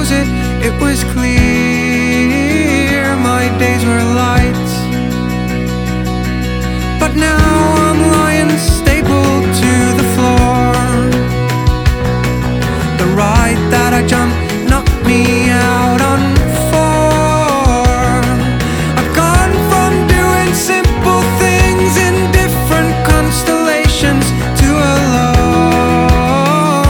lose it, it was clear my days were light. But now I'm lying stapled to the floor. The ride that I jumped